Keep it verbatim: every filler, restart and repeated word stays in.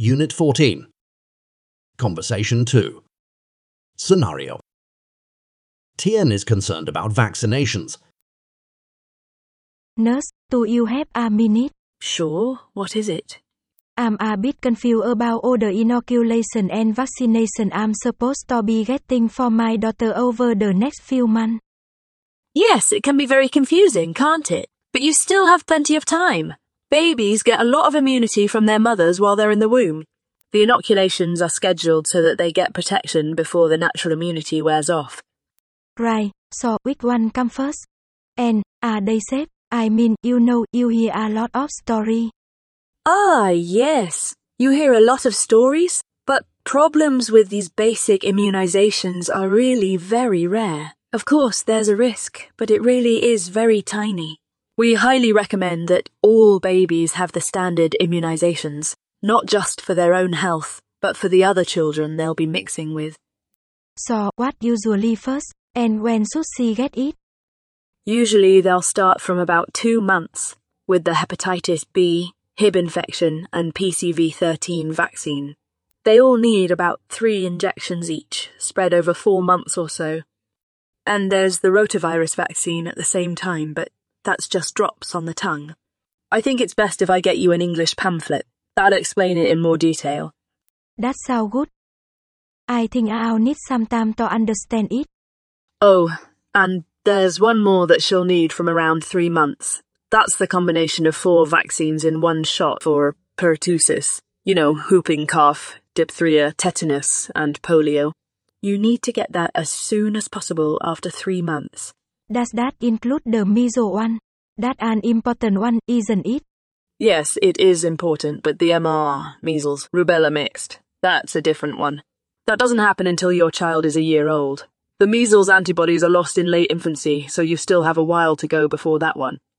Unit fourteen. Conversation two. Scenario. Tien is concerned about vaccinations. Nurse, do you have a minute? Sure, what is it? I'm a bit confused about all the inoculation and vaccination I'm supposed to be getting for my daughter over the next few months. Yes, it can be very confusing, can't it? But you still have plenty of time. Babies get a lot of immunity from their mothers while they're in the womb. The inoculations are scheduled so that they get protection before the natural immunity wears off. Right, so which one come first? And, are they safe? I mean, you know, you hear a lot of stories. Ah, yes. You hear a lot of stories, but problems with these basic immunizations are really very rare. Of course, there's a risk, but it really is very tiny. We highly recommend that all babies have the standard immunizations, not just for their own health, but for the other children they'll be mixing with. So, what usually first, and when should she get it? Usually they'll start from about two months with the hepatitis B, H I B infection, and P C V thirteen vaccine. They all need about three injections each, spread over four months or so. And there's the rotavirus vaccine at the same time, but that's just drops on the tongue. I think it's best if I get you an English pamphlet. That'll explain it in more detail. That sounds good. I think I'll need some time to understand it. Oh, and there's one more that she'll need from around three months. That's the combination of four vaccines in one shot for pertussis. You know, whooping cough, diphtheria, tetanus, and polio. You need to get that as soon as possible after three months. Does that include the measles one? That's an important one, isn't it? Yes, it is important, but the M R, measles, rubella mixed, that's a different one. That doesn't happen until your child is a year old. The measles antibodies are lost in late infancy, so you still have a while to go before that one.